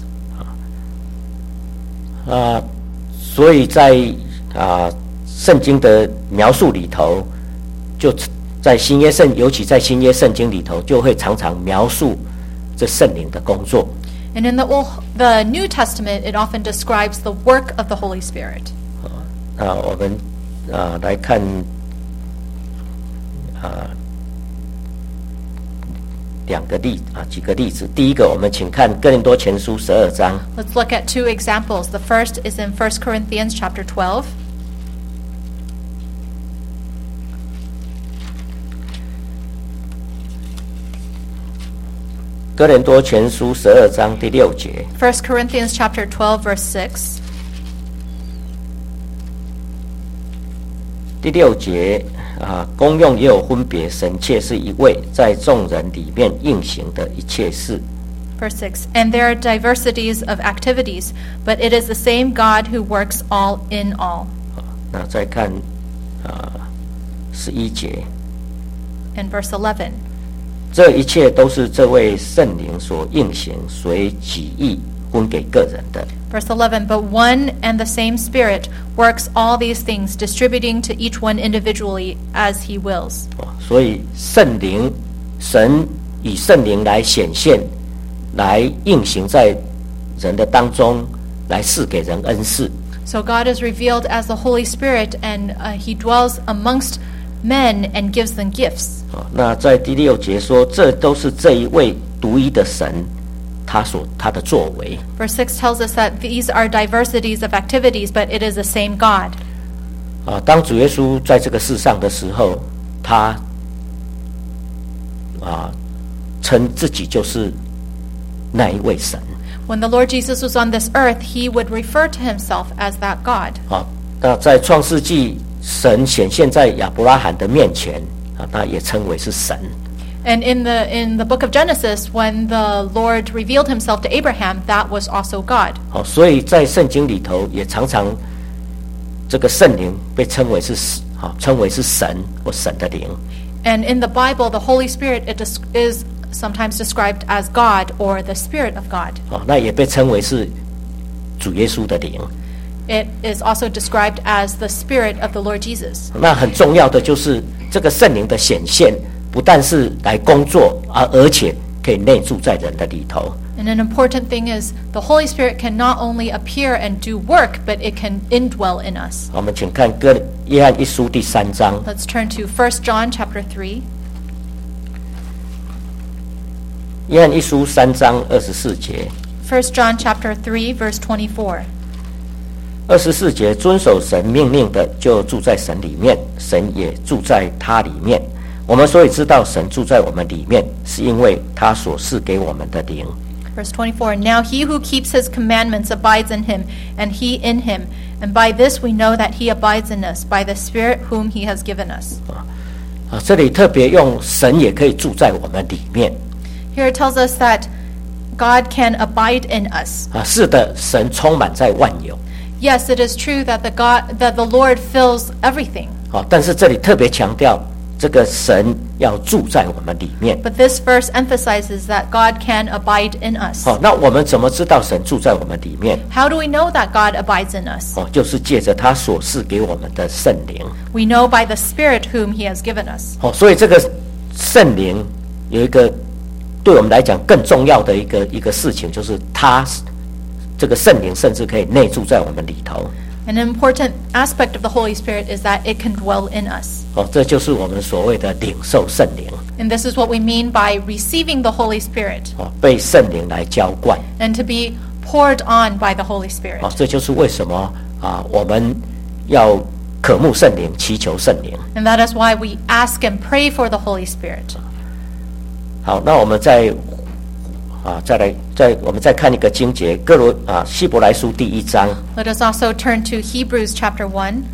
啊，所以在啊圣经的描述里头，就在新约圣，尤其在新约圣经里头，就会常常描述这圣灵的工作。 And in the Old, the New Testament, it often describes the work of the Holy Spirit. 啊，我们啊来看啊两个例啊几个例子。第一个，我们请看哥林多前书十二章。 Let's look at two examples. The first is in First Corinthians chapter twelve. 哥林多前书十二章第六节。 First Corinthians chapter twelve, verse six. 第六节啊，功用也有分别，神却是一位，在众人里面运行的一切事。 Verse six. And there are diversities of activities, but it is the same God who works all in all. 那再看啊十一节。 And verse eleven. 这一切都是这位圣灵所运行，随己意分给个人的。 Verse eleven, but one and the same Spirit works all these things, distributing to each one individually as he wills. 所以圣灵，神以圣灵来显现，来运行在人的当中，来赐给人恩赐。 So God is revealed as the Holy Spirit, and uh, he dwells amongst men and gives them gifts. 那在第六节说，这都是这一位独一的神他所他的作为。 Verse six tells us that these are diversities of activities, but it is the same God. 啊，当主耶稣在这个世上的时候，他啊称自己就是那一位神。 When the Lord Jesus was on this earth, he would refer to himself as that God. 啊，那在创世纪，神显现在亚伯拉罕的面前，啊，那也称为是神。 And in the in the book of Genesis, when the Lord revealed himself to Abraham, that was also God. 好，所以在圣经里头也常常这个圣灵被称为是好，称为是神或神的灵。 And in the Bible, the Holy Spirit it is sometimes described as God or the Spirit of God. 好，那也被称为是主耶稣的灵。 It is also described as the Spirit of the Lord Jesus. 那很重要的就是这个圣灵的显现，不但是来工作，而而且可以内住在人的里头。 And an important thing is the Holy Spirit can not only appear and do work, but it can indwell in us. 我们请看哥约翰一书第三章。 Let's turn to First John chapter three. 约翰一书三章二十四节。 First John chapter three, verse twenty-four. 二十四节，遵守神命令的就住在神里面，神也住在他里面。我们所以知道神住在我们里面，是因为他所赐给我们的灵。 Verse twenty-four, Now he who keeps his commandments abides in him, and he in him. And by this we know that he abides in us, by the Spirit whom he has given us. 啊，这里特别用神也可以住在我们里面。 Here it tells us that God can abide in us. 啊，是的，神充满在万有。 Yes, it is true that the God, that the Lord fills everything. 啊，但是这里特别强调，这个神要住在我们里面。 But this verse emphasizes that God can abide in us. 好，那我们怎么知道神住在我们里面？ How do we know that God abides in us? 哦，就是借着他所赐给我们的圣灵。 We know by the Spirit whom he has given us. 哦，所以这个圣灵有一个对我们来讲更重要的一个一个事情，就是他这个圣灵甚至可以内住在我们里头。 An important aspect of the Holy Spirit is that it can dwell in us. 哦，这就是我们所谓的领受圣灵。 And this is what we mean by receiving the Holy Spirit. 哦，被圣灵来浇灌。 And to be poured on by the Holy Spirit. 哦，这就是为什么啊，我们要渴慕圣灵，祈求圣灵。 And that is why we ask and pray for the Holy Spirit. 好，那我们再啊，再来，再我们再看一个经节，哥罗啊希伯来书第一章。 Let us also turn to Hebrews chapter one.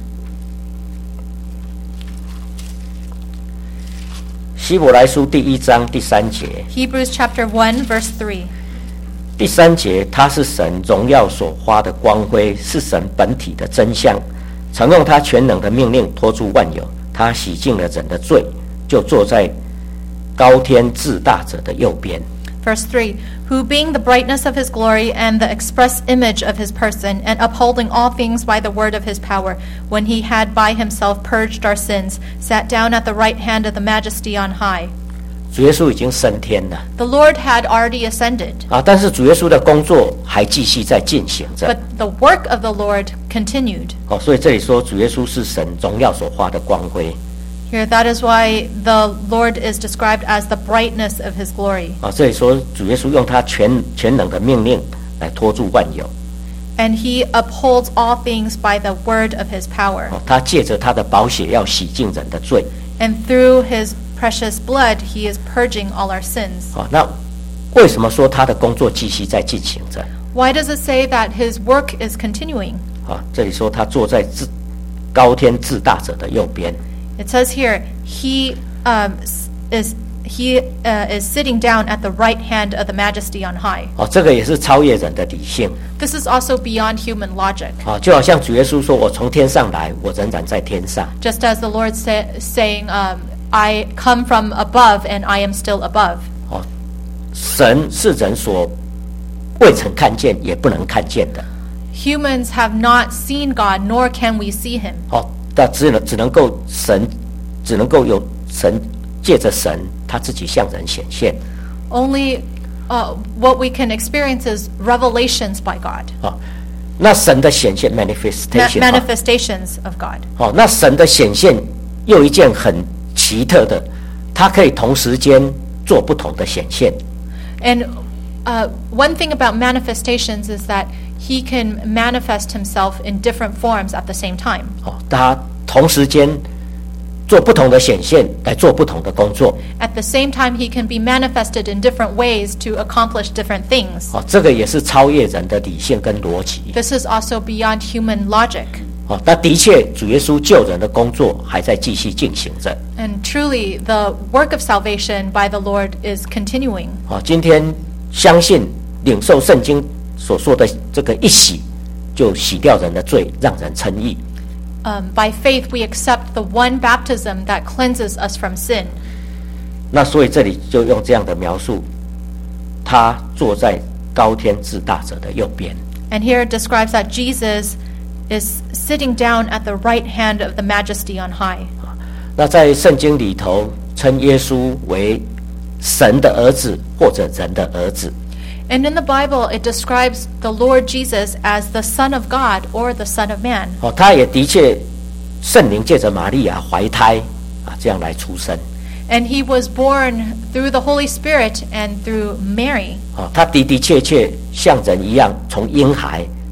希伯来书第一章第三节。 Hebrews chapter one, verse three. 第三节，他是神荣耀所发的光辉，是神本体的真相，常用他全能的命令托住万有。他洗净了人的罪，就坐在高天至大者的右边。 Verse three, Who being the brightness of his glory and the express image of his person, and upholding all things by the word of his power, when he had by himself purged our sins, sat down at the right hand of the majesty on high. 主耶稣已经升天了 The Lord had already ascended, 啊，但是主耶稣的工作还继续在进行着 but the work of the Lord continued. 哦，所以这里说主耶稣是神荣耀所发的光辉 Here, that is why the Lord is described as the brightness of his glory. 啊，这里说主耶稣用他全全能的命令来托住万有 And he upholds all things by the word of his power. 哦，他借着他的宝血要洗净人的罪 And through his precious blood, he is purging all our sins. 啊，那为什么说他的工作继续在进行着 Why does it say that his work is continuing? 啊？这里说他坐在至高天至大者的右边 It says here, he um, is he uh, is sitting down at the right hand of the majesty on high. 哦，这个也是超越人的理性 This is also beyond human logic. 啊，就好像主耶稣说：“我从天上来，我仍然在天上。” Just as the Lord say, saying, um, I come from above and I am still above. 哦，神是人所未曾看见也不能看见的。 Humans have not seen God, nor can we see him. 哦，但只能只能够神，只能够有神借着神他自己向人显现。 Only uh, what we can experience is revelations by God, 哦，那神的显现 Ma- manifestation， manifestations of God. 哦，那神的显现又一件很奇特的，它可以同时间做不同的显现。 And uh, one thing about manifestations is that he can manifest himself in different forms at the same time. 哦，他同时间做不同的显现，来做不同的工作。 At the same time, he can be manifested in different ways to accomplish different things. 哦，这个也是超越人的理性跟逻辑。 This is also beyond human logic. 哦，那的确，主耶稣救人的工作还在继续进行着。 And truly, the work of salvation by the Lord is continuing. 哦，今天相信领受圣经所说的这个一洗，就洗掉人的罪，让人称义。 Um, by faith, we accept the one baptism that cleanses us from sin. 那所以这里就用这样的描述，他坐在高天至大者的右边。 And here it describes that Jesus is sitting down at the right hand of the majesty on high. 那在圣经里头，称耶稣为神的儿子或者人的儿子。 And in the Bible, it describes the Lord Jesus as the Son of God or the Son of Man. 哦，他也的确圣灵借着玛利亚怀胎啊，这样来出生。 And he was born through the Holy Spirit and through Mary. 哦，他的的确确像人一样，从婴孩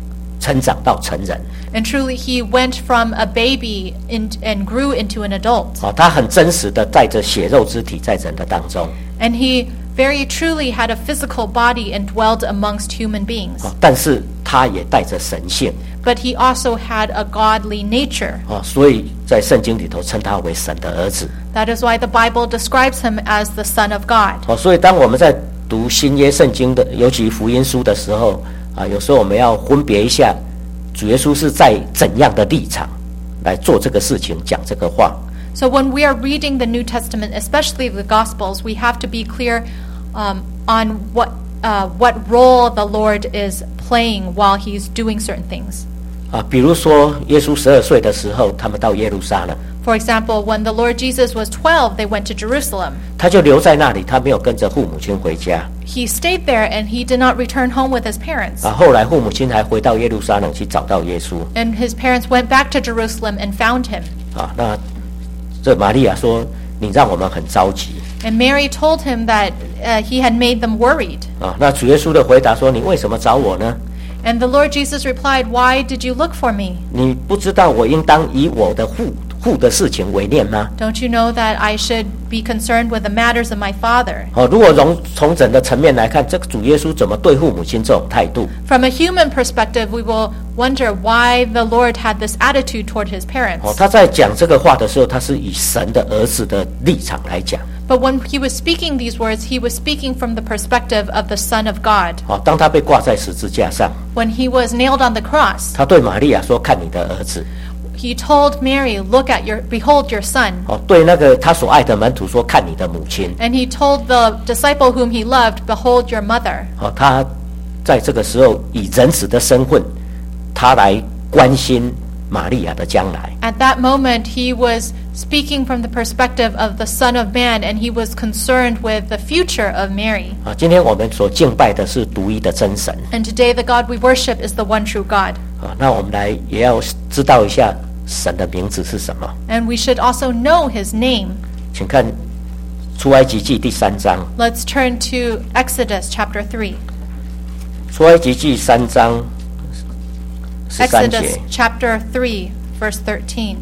成长到成人。 And truly, he went from a baby in, and grew into an adult. 哦，他很真实的带着血肉之体在人的当中。 And he very truly had a physical body and dwelled amongst human beings. 哦，但是他也带着神性。 But he also had a godly nature. 哦，所以在圣经里头称他为神的儿子。 That is why the Bible describes him as the Son of God. 哦，所以当我们在读新约圣经的，尤其福音书的时候，啊，有时候我们要分别一下，主耶稣是在怎样的立场来做这个事情，讲这个话。 So when we are reading the New Testament, especially the Gospels, we have to be clear um, on what uh, what role the Lord is playing while he's doing certain things. 啊，比如说耶稣十二岁的时候，他们到耶路撒冷。 For example, when the Lord Jesus was twelve, they went to Jerusalem. 他就留在那里，他没有跟着父母亲回家。 He stayed there and he did not return home with his parents. 啊，后来父母亲还回到耶路撒冷去找到耶稣。 And his parents went back to Jerusalem and found him. 啊，那这玛利亚说：“你让我们很着急。” And Mary told him that uh, he had made them worried. 啊，那主耶稣的回答说：“你为什么找我呢？” And the Lord Jesus replied, "Why did you look for me? 你不知道我应当以我的父父的事情为念吗？ Don't you know that I should be concerned with the matters of my Father?" 哦，如果从从整个层面来看，这个主耶稣怎么对父母亲这种态度？ From a human perspective, we will wonder why the Lord had this attitude toward his parents. 哦，他在讲这个话的时候，他是以神的儿子的立场来讲。 But when he was speaking these words, he was speaking from the perspective of the Son of God. 哦，当他被挂在十字架上， When he was nailed on the cross, 他对玛利亚说：“看你的儿子。” he told Mary, "Look at your, behold your son." 哦，对那个他所爱的门徒说：“看你的母亲。” And he told the disciple whom he loved, "Behold your mother." 哦，他在这个时候以人子的身份，他来关心玛利亚的将来。 At that moment, he was speaking from the perspective of the Son of Man, and he was concerned with the future of Mary. 啊，今天我们所敬拜的是独一的真神。 And today, the God we worship is the one true God. 啊，那我们来也要知道一下神的名字是什么。 And we should also know his name. 请看出埃及记第三章。 Let's turn to Exodus chapter three. 出埃及记三章十三 Exodus 节。 chapter three, verse thirteen.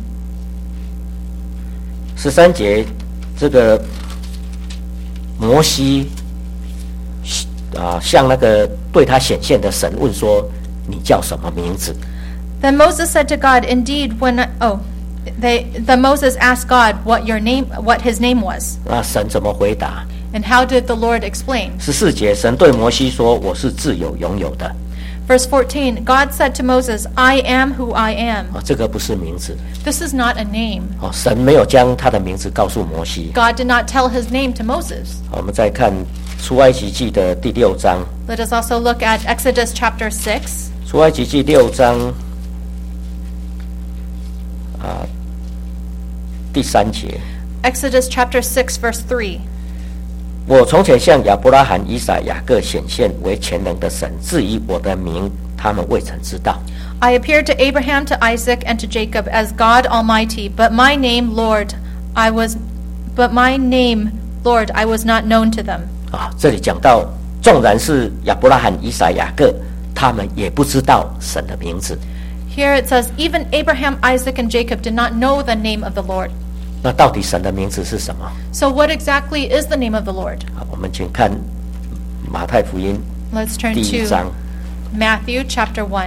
十三节，这个摩西啊，向那个对他显现的神问说：“你叫什么名字？” Then Moses said to God, "Indeed, when I, oh, they the Moses asked God what your name, what his name was." 那神怎么回答？ And how did the Lord explain? 十四节，神对摩西说：“我是自有永有的。” Verse fourteen, God said to Moses, "I am who I am." 啊，这个不是名字。 This is not a name. 哦，神没有将他的名字告诉摩西。 God did not tell his name to Moses. 我们再看出埃及记的第六章。 Let us also look at Exodus chapter six. 出埃及记六章啊第三节。 Exodus chapter six, verse three. 我从前向亚伯拉罕、以撒、雅各显现为全能的神，至于我的名，他们未曾知道。 I appeared to Abraham, to Isaac, and to Jacob as God Almighty, but my name, Lord, I was, but my name, Lord, I was not known to them. 啊，这里讲到，纵然是亚伯拉罕、以撒、雅各，他们也不知道神的名字。 Here it says, even Abraham, Isaac, and Jacob did not know the name of the Lord. 那到底神的名字是什么？ So what exactly is the name of the Lord? 好，我们请看马太福音 Let's turn 第一 to 章。 Matthew chapter one.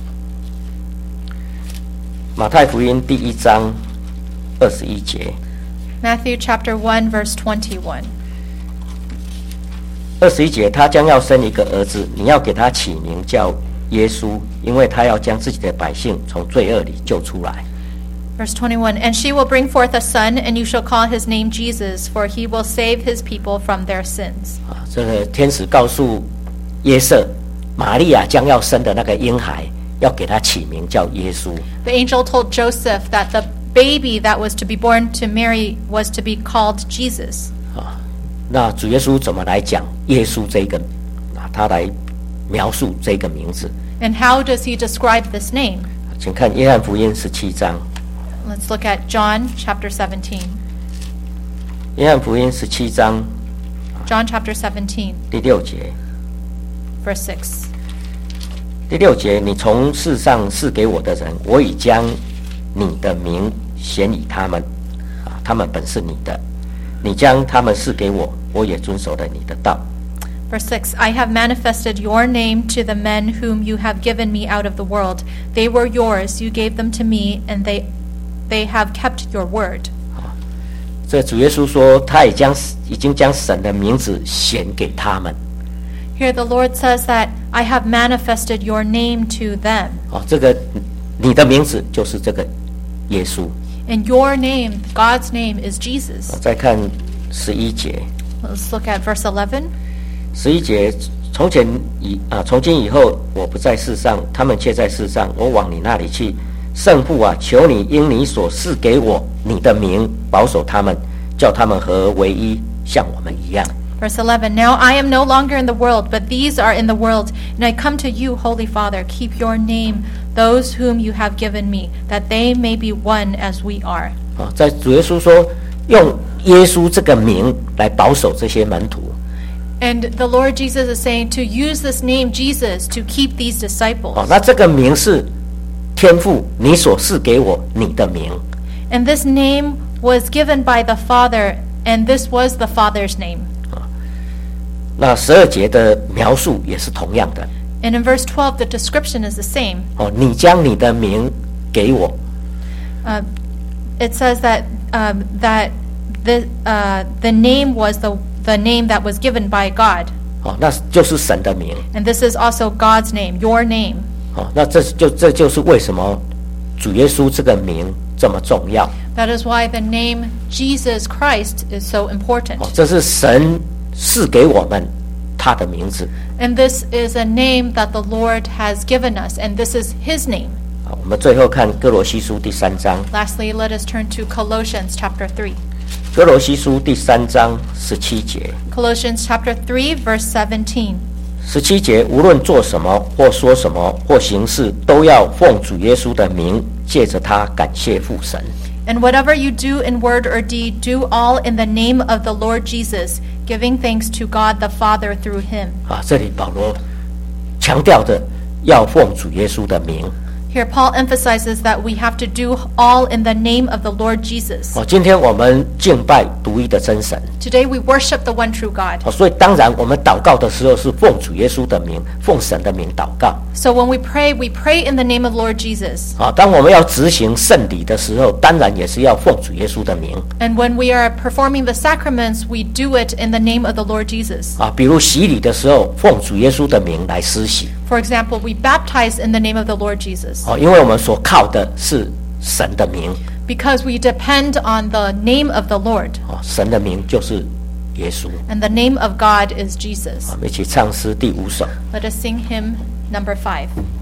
马太福音第一章二十一节。 Matthew chapter one, verse twenty-one. 二十一节，他将要生一个儿子，你要给他起名叫耶稣，因为他要将自己的百姓从罪恶里救出来。 Verse twenty-one, and she will bring forth a son, and you shall call his name Jesus, for he will save his people from their sins. 啊，这个天使告诉约瑟，玛利亚将要生的那个婴孩，要给他起名叫耶稣。 The angel told Joseph that the baby that was to be born to Mary was to be called Jesus. 啊，那主耶稣怎么来讲耶稣这个？啊，他来描述这个名字。 And how does he describe this name? 请看约翰福音十七章。 Let's look at John chapter seventeen. 约翰福音十七章 John chapter seventeen, 第六节， verse six. 第六节，你从世上赐给我的人，我已将你的名显以他们，啊，他们本是你的，你将他们赐给我，我也遵守了你的道。 Verse six, I have manifested your name to the men whom you have given me out of the world. They were yours, you gave them to me, and they, they have kept your word. 这主耶稣说，他已将已经将神的名字显给他们。 Here the Lord says that I have manifested your name to them. 哦，这个你的名字就是这个耶稣。 And your name, God's name, is Jesus. 再看十一节。 Let's look at verse eleven. 十一节，从前以啊，从今以后，我不在世上，他们却在世上。我往你那里去，圣父啊，求你因你所赐给我你的名，保守他们，叫他们合为一，像我们一样。 Verse eleven, Now I am no longer in the world, but these are in the world, and I come to you, Holy Father, keep your name, those whom you have given me, that they may be one as we are. 啊，在主耶稣说，用耶稣这个名来保守这些门徒。 And the Lord Jesus is saying to use this name, Jesus, to keep these disciples. 哦，那这个名是天父你所赐给我你的名。 And this name was given by the Father, and this was the Father's name. 那十二节的描述也是同样的。 And in verse twelve, the description is the same. 哦，你将你的名给我。 Uh, it says that um, that the uh, the name was the the name that was given by God. 哦，那就是神的名。 And this is also God's name, your name. 哦，那这就这就是为什么主耶稣这个名这么重要。 That is why the name Jesus Christ is so important. 哦，这是神赐给我们他的名字。 And this is a name that the Lord has given us, and this is His name. 好，我们最后看哥罗西书第三章。 Lastly, let us turn to Colossians chapter three. 哥罗西书第三章十七节。 Colossians chapter three, verse seventeen. 十七节，无论做什么或说什么或行事，都要奉主耶稣的名，借着他感谢父神。 And whatever you do in word or deed, do all in the name of the Lord Jesus, giving thanks to God the Father through Him. 啊，这里保罗强调的要奉主耶稣的名。 Here Paul emphasizes that we have to do all in the name of the Lord Jesus. 哦，今天我们敬拜独一的真神。 Today we worship the one true God. 哦，所以当然我们祷告的时候是奉主耶稣的名，奉神的名祷告。 So when we pray, we pray in the name of Lord Jesus. 啊，当我们要执行圣礼的时候，当然也是要奉主耶稣的名。 And when we are performing the sacraments, we do it in the name of the Lord Jesus. 啊，比如洗礼的时候，奉主耶稣的名来施洗。 For example, we baptize in the name of the Lord Jesus. 哦，因为我们所靠的是神的名。 Because we depend on the name of the Lord. 哦，神的名就是耶稣。 And the name of God is Jesus. 我们一起唱诗第五首。 Let us sing hymn number five.